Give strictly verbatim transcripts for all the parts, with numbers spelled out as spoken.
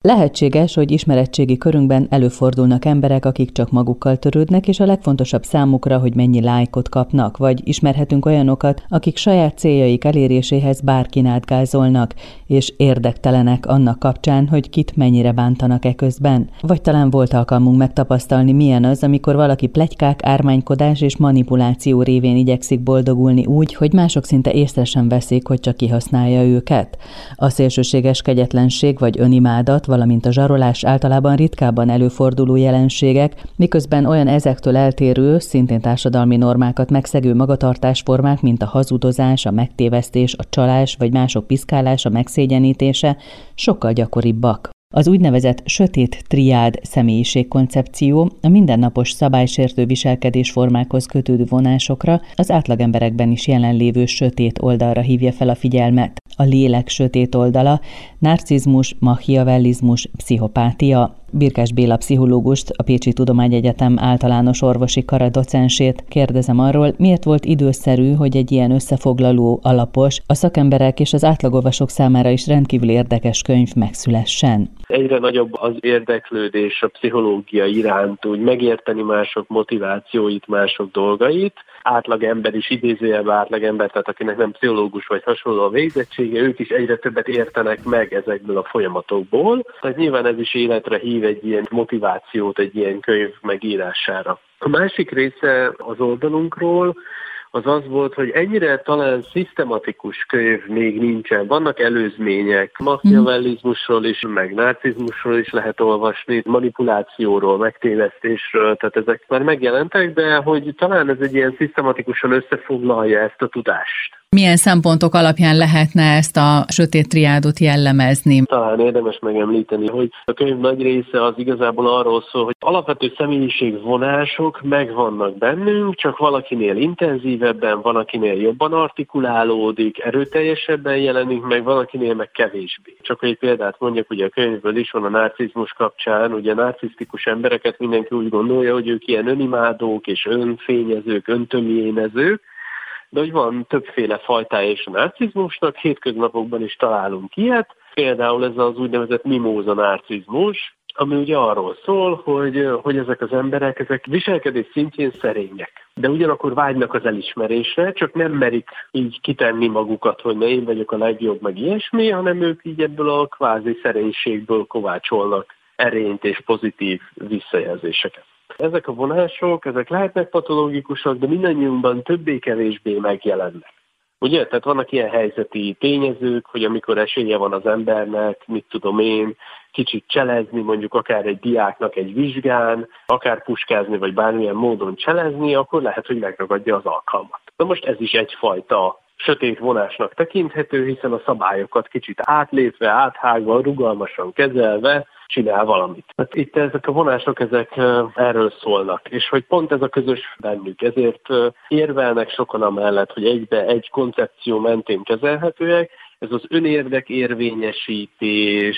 Lehetséges, hogy ismeretségi körünkben előfordulnak emberek, akik csak magukkal törődnek, és a legfontosabb számukra, hogy mennyi lájkot kapnak, vagy ismerhetünk olyanokat, akik saját céljaik eléréséhez bárkin átgázolnak, és érdektelenek annak kapcsán, hogy kit mennyire bántanak e közben. Vagy talán volt alkalmunk megtapasztalni, milyen az, amikor valaki pletykák, ármánykodás és manipuláció révén igyekszik boldogulni úgy, hogy mások szinte észre sem veszik, hogy csak kihasználja őket. A szélsőséges kegyetlenség vagy önimádat, valamint a zsarolás általában ritkábban előforduló jelenségek, miközben olyan ezektől eltérő, szintén társadalmi normákat megszegő magatartásformák, mint a hazudozás, a megtévesztés, a csalás vagy mások piszkálása, megszégyenítése sokkal gyakoribbak. Az úgynevezett sötét triád személyiségkoncepció a mindennapos szabálysértő viselkedésformákhoz kötődő vonásokra, az átlagemberekben is jelenlévő sötét oldalra hívja fel a figyelmet. A lélek sötét oldala, narcizmus, machiavellizmus, pszichopátia. Birkás Béla pszichológust, a Pécsi Tudományegyetem általános orvosi kara docensét kérdezem arról, miért volt időszerű, hogy egy ilyen összefoglaló, alapos, a szakemberek és az átlagolvasók számára is rendkívül érdekes könyv megszülessen. Egyre nagyobb az érdeklődés a pszichológia iránt, úgy megérteni mások motivációit, mások dolgait. Átlagember is, idézőjelben átlagember, tehát akinek nem pszichológus vagy hasonló a végzettsége, ők is egyre többet értenek meg ezekből a folyamatokból. Tehát nyilván ez is életre hív egy ilyen motivációt, egy ilyen könyv megírására. A másik része az oldalunkról az az volt, hogy ennyire talán szisztematikus könyv még nincsen. Vannak előzmények, machiavellizmusról is, meg narcizmusról is lehet olvasni, manipulációról, megtévesztésről, tehát ezek már megjelentek, de hogy talán ez egy ilyen szisztematikusan összefoglalja ezt a tudást. Milyen szempontok alapján lehetne ezt a sötét triádot jellemezni? Talán érdemes megemlíteni, hogy a könyv nagy része az igazából arról szól, hogy alapvető személyiségvonások megvannak bennünk, csak valakinél intenzívebben, valakinél jobban artikulálódik, erőteljesebben jelenik meg, valakinél meg kevésbé. Csak hogy egy példát mondjak, ugye a könyvből is van a narcizmus kapcsán, ugye a narcisztikus embereket mindenki úgy gondolja, hogy ők ilyen önimádók és önfényezők, öntömjénezők, de hogy van többféle fajtája és a narcizmusnak, hétköznapokban is találunk ilyet, például ez az úgynevezett mimóza narcizmus, ami ugye arról szól, hogy, hogy ezek az emberek, ezek viselkedés szintjén szerények, de ugyanakkor vágynak az elismerésre, csak nem merik így kitenni magukat, hogy ne én vagyok a legjobb, meg ilyesmi, hanem ők így ebből a kvázi szerénységből kovácsolnak erényt és pozitív visszajelzéseket. Ezek a vonások, ezek lehetnek patológikusak, de mindannyiunkban többé-kevésbé megjelennek. Ugye? Tehát vannak ilyen helyzeti tényezők, hogy amikor esélye van az embernek, mit tudom én, kicsit cselezni, mondjuk akár egy diáknak egy vizsgán, akár puskázni, vagy bármilyen módon cselezni, akkor lehet, hogy megragadja az alkalmat. Na most ez is egyfajta sötét vonásnak tekinthető, hiszen a szabályokat kicsit átlépve, áthágva, rugalmasan kezelve csinál valamit. Hát itt ezek a vonások, ezek erről szólnak, és hogy pont ez a közös bennük. Ezért érvelnek sokan amellett, hogy egybe egy koncepció mentén kezelhetőek, ez az önérdek érvényesítés,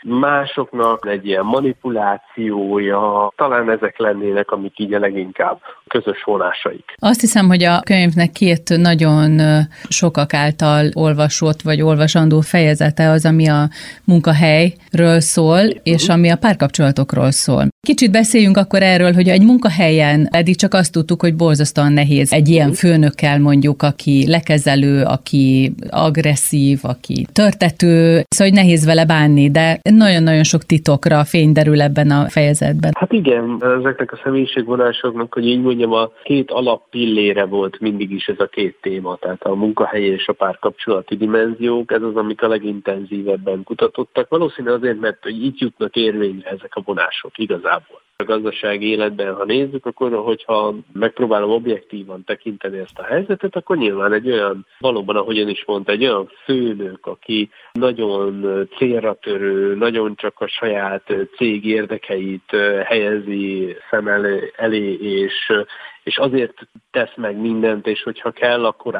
másoknak egy ilyen manipulációja, talán ezek lennének, amik így a leginkább közös vonásaik. Azt hiszem, hogy a könyvnek két nagyon sokak által olvasott vagy olvasandó fejezete az, ami a munkahelyről szól, és ami a párkapcsolatokról szól. Kicsit beszéljünk akkor erről, hogy egy munkahelyen eddig csak azt tudtuk, hogy borzasztóan nehéz egy ilyen főnökkel mondjuk, aki lekezelő, aki agresszív, aki törtető, szóval hogy nehéz vele bánni, de nagyon-nagyon sok titokra fény derül ebben a fejezetben. Hát igen, ezeknek a személyiségvonásoknak, hogy így mondjam, a két alappillére volt mindig is ez a két téma, tehát a munkahelyi és a párkapcsolati dimenziók, ez az, amik a legintenzívebben kutatottak. Valószínűleg azért, mert hogy így jutnak érvényre ezek a vonások igazából. A gazdasági életben, ha nézzük, akkor hogyha megpróbálom objektívan tekinteni ezt a helyzetet, akkor nyilván egy olyan, valóban, ahogyan is mondta, egy olyan főnök, aki nagyon célra törő, nagyon csak a saját cég érdekeit helyezi szem elé, és, és azért tesz meg mindent, és hogyha kell, akkor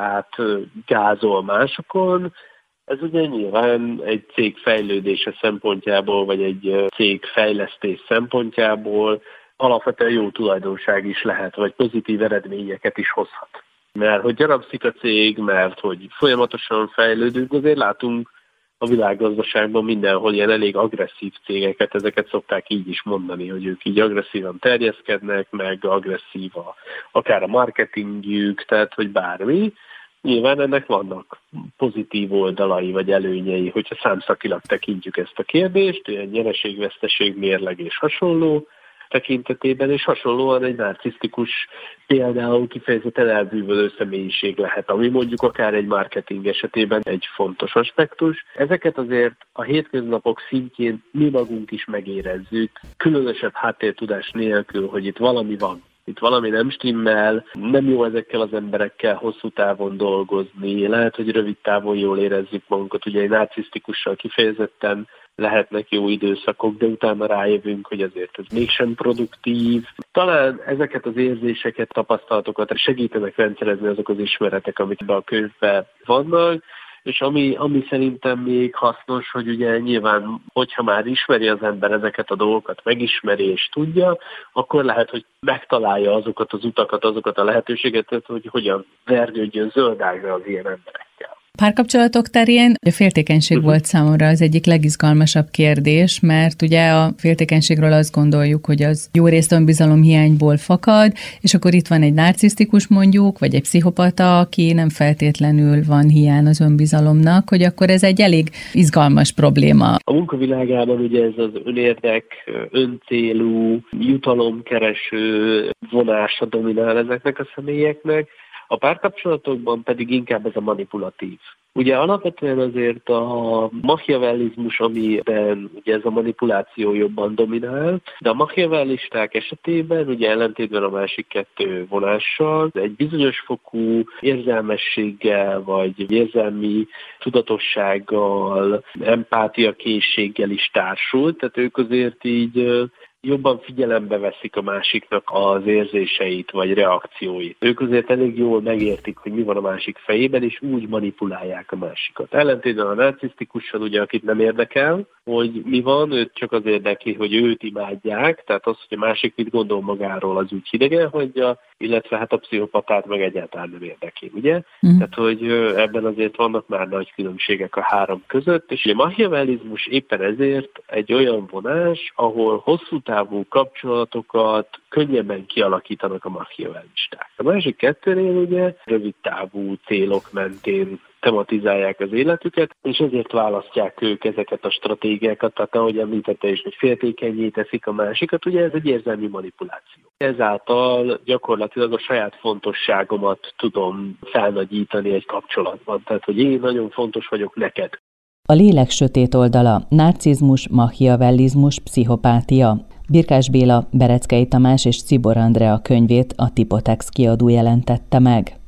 átgázol másokon. Ez ugye nyilván egy cég fejlődése szempontjából, vagy egy cég fejlesztés szempontjából alapvetően jó tulajdonság is lehet, vagy pozitív eredményeket is hozhat. Mert hogy gyarapszik a cég, mert hogy folyamatosan fejlődünk, azért látunk a világgazdaságban mindenhol ilyen elég agresszív cégeket, ezeket szokták így is mondani, hogy ők így agresszívan terjeszkednek, meg agresszív a, akár a marketingjük, tehát hogy bármi. Nyilván ennek vannak pozitív oldalai vagy előnyei, hogyha számszakilag tekintjük ezt a kérdést, ilyen nyereség-veszteség, mérleg és hasonló tekintetében, és hasonlóan egy narcisztikus, például kifejezetten elbűvölő személyiség lehet, ami mondjuk akár egy marketing esetében egy fontos aspektus. Ezeket azért a hétköznapok szintjén mi magunk is megérezzük, különösebb háttértudás nélkül, hogy itt valami van. Itt valami nem stimmel, nem jó ezekkel az emberekkel hosszú távon dolgozni, lehet, hogy rövid távon jól érezzük magunkat, ugye egy narcisztikussal kifejezetten lehetnek jó időszakok, de utána rájövünk, hogy azért ez mégsem produktív. Talán ezeket az érzéseket, tapasztalatokat segítenek rendszerezni azok az ismeretek, amik ebben a könyvben vannak, és ami, ami szerintem még hasznos, hogy ugye nyilván, hogyha már ismeri az ember ezeket a dolgokat, megismeri és tudja, akkor lehet, hogy megtalálja azokat az utakat, azokat a lehetőségeket, hogy hogyan vergődjön zöldágra az ilyen emberekkel. Párkapcsolatok terén a féltékenység uh-huh. volt számomra az egyik legizgalmasabb kérdés, mert ugye a féltékenységről azt gondoljuk, hogy az jó részt önbizalomhiányból fakad, és akkor itt van egy narcisztikus mondjuk, vagy egy pszichopata, aki nem feltétlenül van hiány az önbizalomnak, hogy akkor ez egy elég izgalmas probléma. A munkavilágában ugye ez az önérdek, öncélú, jutalomkereső vonása dominál ezeknek a személyeknek, a párkapcsolatokban pedig inkább ez a manipulatív. Ugye alapvetően azért a machiavellizmus, amiben ugye ez a manipuláció jobban dominál, de a machiavellisták esetében, ugye ellentétben a másik kettő vonással, egy bizonyos fokú érzelmességgel, vagy érzelmi tudatossággal, empátiakészséggel is társul, tehát ők azért így jobban figyelembe veszik a másiknak az érzéseit vagy reakcióit. Ők azért elég jól megértik, hogy mi van a másik fejében, és úgy manipulálják a másikat. Ellentétben a narcisztikussal, ugye, akit nem érdekel, hogy mi van, őt csak az érdekli, hogy őt imádják, tehát az, hogy a másik mit gondol magáról, az úgy hidegen hagyja, illetve hát a pszichopatát meg egyáltalán nem érdekli, ugye? Mm. Tehát, hogy ebben azért vannak már nagy különbségek a három között, és a machiavellizmus éppen ezért egy olyan vonás, ahol hosszú távú kapcsolatokat könnyebben kialakítanak a machiavellisták. A másik kettőnél ugye rövid távú célok mentén tematizálják az életüket, és ezért választják ők ezeket a stratégiákat, tehát ahogy említette is, hogy féltékennyé teszik a másikat, ugye ez egy érzelmi manipuláció. Ezáltal gyakorlatilag a saját fontosságomat tudom felnagyítani egy kapcsolatban, tehát hogy én nagyon fontos vagyok neked. A lélek sötét oldala, narcizmus, machiavellizmus, pszichopátia. Birkás Béla, Bereckei Tamás és Czibor Andrea könyvét a Tipotex kiadó jelentette meg.